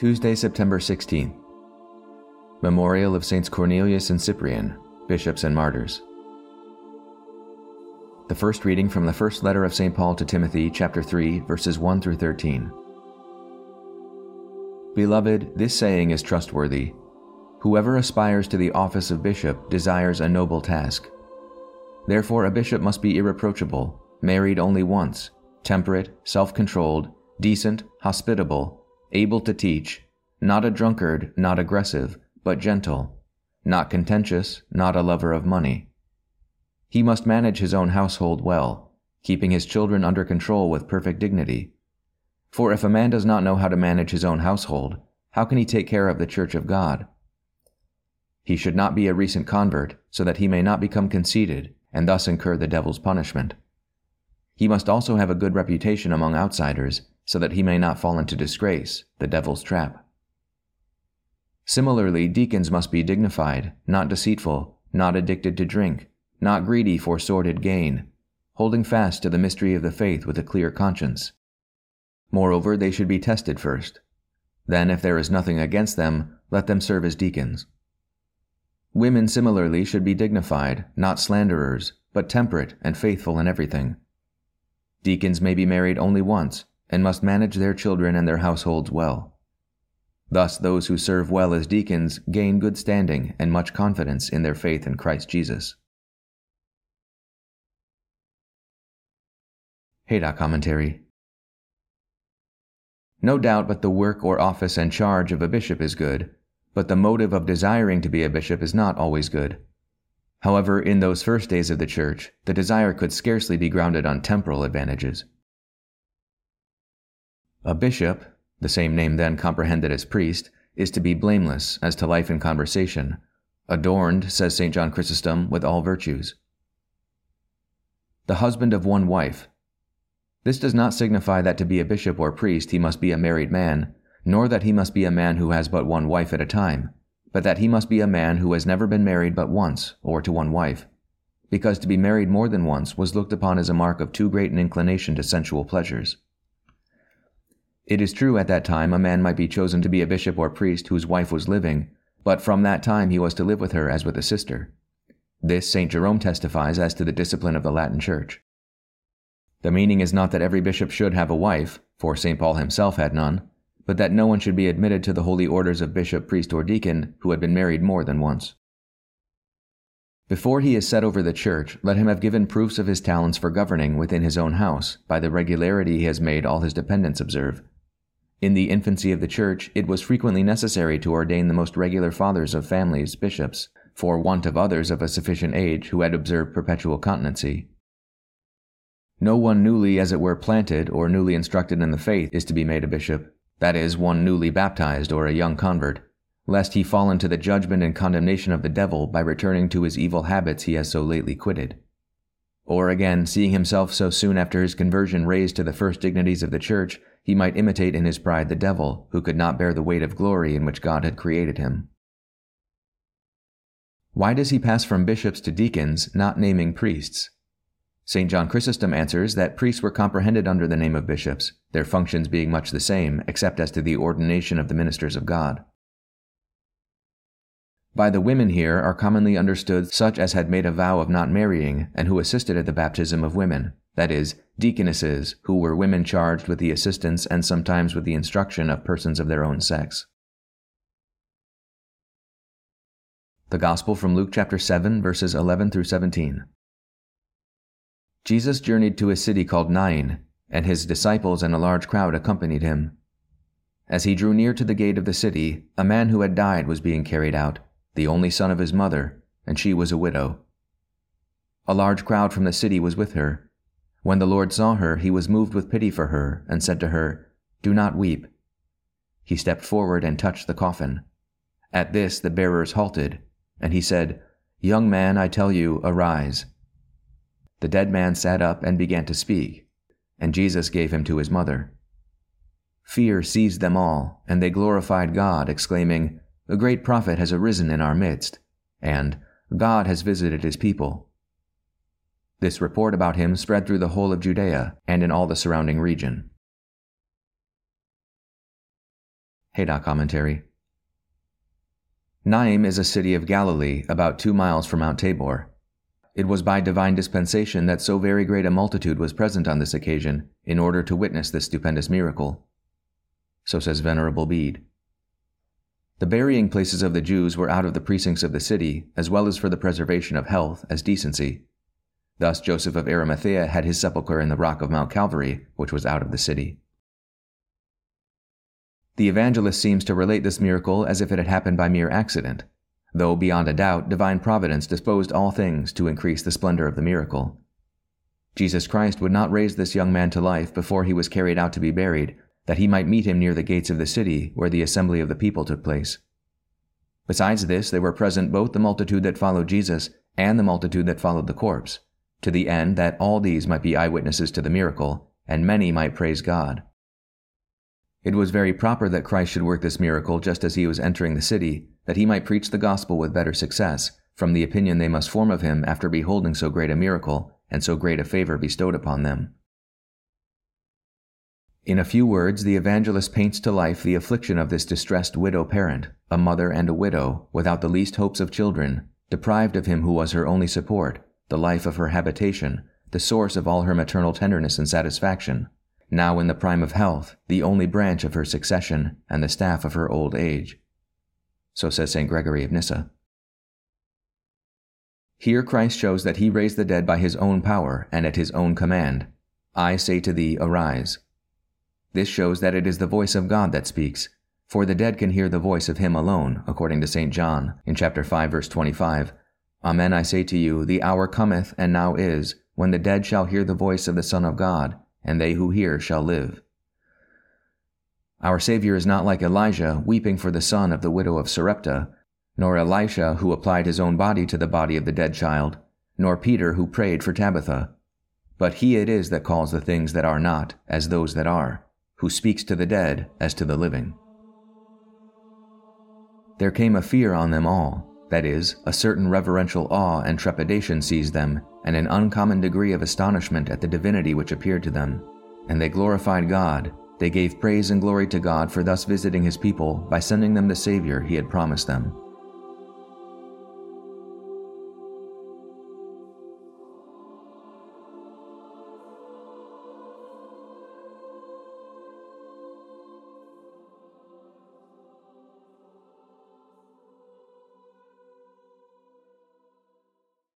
Tuesday, September 16th. Memorial of Saints Cornelius and Cyprian, Bishops and Martyrs. The first reading from the first letter of St. Paul to Timothy, chapter 3, verses 1 through 13. Beloved, this saying is trustworthy. Whoever aspires to the office of bishop desires a noble task. Therefore a bishop must be irreproachable, married only once, temperate, self-controlled, decent, hospitable, able to teach, not a drunkard, not aggressive, but gentle, not contentious, not a lover of money. He must manage his own household well, keeping his children under control with perfect dignity. For if a man does not know how to manage his own household, how can he take care of the Church of God? He should not be a recent convert, so that he may not become conceited and thus incur the devil's punishment. He must also have a good reputation among outsiders, so that he may not fall into disgrace, the devil's trap. Similarly, deacons must be dignified, not deceitful, not addicted to drink, not greedy for sordid gain, holding fast to the mystery of the faith with a clear conscience. Moreover, they should be tested first. Then, if there is nothing against them, let them serve as deacons. Women similarly should be dignified, not slanderers, but temperate and faithful in everything. Deacons may be married only once, and must manage their children and their households well. Thus those who serve well as deacons gain good standing and much confidence in their faith in Christ Jesus. Haydock Commentary. No doubt but the work or office and charge of a bishop is good, but the motive of desiring to be a bishop is not always good. However, in those first days of the Church, the desire could scarcely be grounded on temporal advantages. A bishop, the same name then comprehended as priest, is to be blameless as to life and conversation, adorned, says St. John Chrysostom, with all virtues. The husband of one wife. This does not signify that to be a bishop or priest he must be a married man, nor that he must be a man who has but one wife at a time, but that he must be a man who has never been married but once, or to one wife, because to be married more than once was looked upon as a mark of too great an inclination to sensual pleasures. It is true at that time a man might be chosen to be a bishop or priest whose wife was living, but from that time he was to live with her as with a sister. This St. Jerome testifies as to the discipline of the Latin Church. The meaning is not that every bishop should have a wife, for St. Paul himself had none, but that no one should be admitted to the holy orders of bishop, priest, or deacon who had been married more than once. Before he is set over the Church, let him have given proofs of his talents for governing within his own house by the regularity he has made all his dependents observe. In the infancy of the Church, it was frequently necessary to ordain the most regular fathers of families bishops, for want of others of a sufficient age who had observed perpetual continency. No one newly, as it were, planted or newly instructed in the faith is to be made a bishop, that is, one newly baptized or a young convert, lest he fall into the judgment and condemnation of the devil by returning to his evil habits he has so lately quitted. Or again, seeing himself so soon after his conversion raised to the first dignities of the Church, he might imitate in his pride the devil, who could not bear the weight of glory in which God had created him. Why does he pass from bishops to deacons, not naming priests? St. John Chrysostom answers that priests were comprehended under the name of bishops, their functions being much the same, except as to the ordination of the ministers of God. By the women here are commonly understood such as had made a vow of not marrying and who assisted at the baptism of women, that is, deaconesses, who were women charged with the assistance and sometimes with the instruction of persons of their own sex. The Gospel from Luke chapter 7, verses 11 through 17. Jesus journeyed to a city called Nain, and his disciples and a large crowd accompanied him. As he drew near to the gate of the city, a man who had died was being carried out, the only son of his mother, and she was a widow. A large crowd from the city was with her. When the Lord saw her, he was moved with pity for her, and said to her, "Do not weep." He stepped forward and touched the coffin. At this the bearers halted, and he said, "Young man, I tell you, arise." The dead man sat up and began to speak, and Jesus gave him to his mother. Fear seized them all, and they glorified God, exclaiming, "A great prophet has arisen in our midst," and "God has visited his people." This report about him spread through the whole of Judea and in all the surrounding region. Haydock Commentary. Naim is a city of Galilee about 2 miles from Mount Tabor. It was by divine dispensation that so very great a multitude was present on this occasion in order to witness this stupendous miracle. So says Venerable Bede. The burying places of the Jews were out of the precincts of the city, as well as for the preservation of health as decency. Thus Joseph of Arimathea had his sepulchre in the rock of Mount Calvary, which was out of the city. The evangelist seems to relate this miracle as if it had happened by mere accident, though beyond a doubt divine providence disposed all things to increase the splendor of the miracle. Jesus Christ would not raise this young man to life before he was carried out to be buried, that he might meet him near the gates of the city where the assembly of the people took place. Besides this, there were present both the multitude that followed Jesus and the multitude that followed the corpse, to the end that all these might be eyewitnesses to the miracle, and many might praise God. It was very proper that Christ should work this miracle just as he was entering the city, that he might preach the gospel with better success, from the opinion they must form of him after beholding so great a miracle and so great a favor bestowed upon them. In a few words, the evangelist paints to life the affliction of this distressed widow parent, a mother and a widow, without the least hopes of children, deprived of him who was her only support, the life of her habitation, the source of all her maternal tenderness and satisfaction, now in the prime of health, the only branch of her succession, and the staff of her old age. So says St. Gregory of Nyssa. Here Christ shows that he raised the dead by his own power and at his own command. I say to thee, arise. This shows that it is the voice of God that speaks, for the dead can hear the voice of him alone, according to St. John, in chapter 5, verse 25. Amen, I say to you, the hour cometh, and now is, when the dead shall hear the voice of the Son of God, and they who hear shall live. Our Savior is not like Elijah, weeping for the son of the widow of Sarepta, nor Elisha, who applied his own body to the body of the dead child, nor Peter, who prayed for Tabitha. But he it is that calls the things that are not as those that are, who speaks to the dead as to the living. There came a fear on them all, that is, a certain reverential awe and trepidation seized them, and an uncommon degree of astonishment at the divinity which appeared to them. And they glorified God. They gave praise and glory to God for thus visiting his people by sending them the Savior he had promised them.